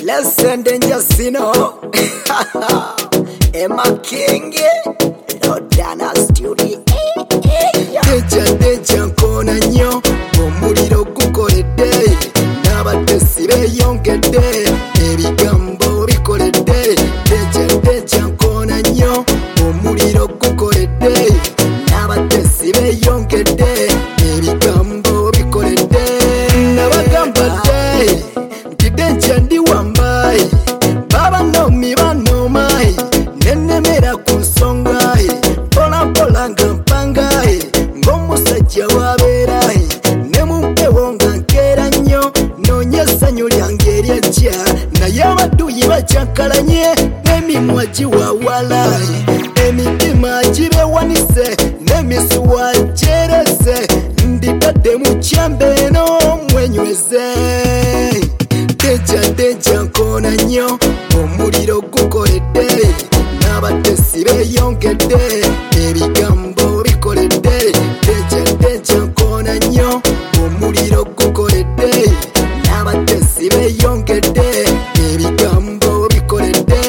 Lesson Dangerino Emma King Lodana Studio Deja nkona nnyo omuliro gukoledde n'abatesi beeyongedde ebigambo bikoledde deja nkona nnyo omuliro gukoledde n'abatesi beeyongedde ebigambo bikoledde nabagamba dde nti deja ndi wambayi baba nomi banomayi nenemera ku nsonga mpolampola nga mpangayi ng'omusajja wabeerayi ne mu mpewo nga nkeera nnyo noonya essanyu lyange eryejja naye abadduyi bakyankalanye n'emimwa giwawalayi emitima gibeewanise n'emisuwa gyereze nditadde mu kyamba eno mwenyweze deja nkona nnyo omuliro gukoledde n'abatesi beeyongedde ebigambo bikoledde deja nkona nnyo omuliro gukoledde n'abatesi beeyongedde ebigambo bikoledde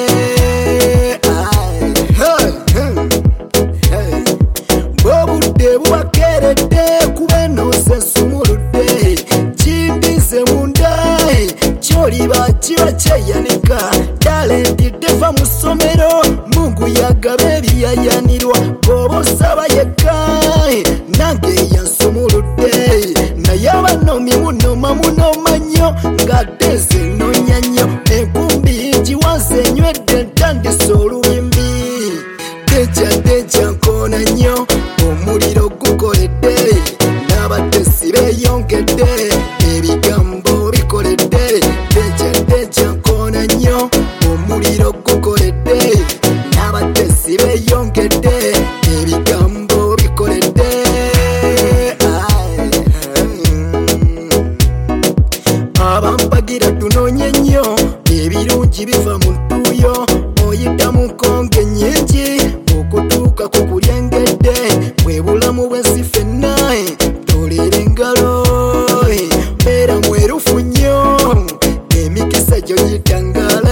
bw'obudde bubakeeredde kuba enoose nsumuludde kimbize munda kyoliba kiba kyeyanika talenti teva mu ssomero mungu yagaba ebiyayanirwa bw'oba osaba yekka nange yansumuludde naye abanomi munoma nnyo ng'ate nze noonya nnyo enkumbi ngiwanze enywedde ntandise olubimbi deja nkona nnyo omuliro gukoledde n'abatesi beeyongedde ebigambo bikoledde deja nkona nnyo omuliro gukoledde n'abatesi beeyongedde ebigambo bikoledde abampagira tunoonye nnyo ebirungi biva mu ntuuyo oyita mu nkonge nnyingi okutuuka ku kulyengedde bwe bulamu bwensi ffenna tolera engalo beera mwerufu nnyo emikisa gyo gitangala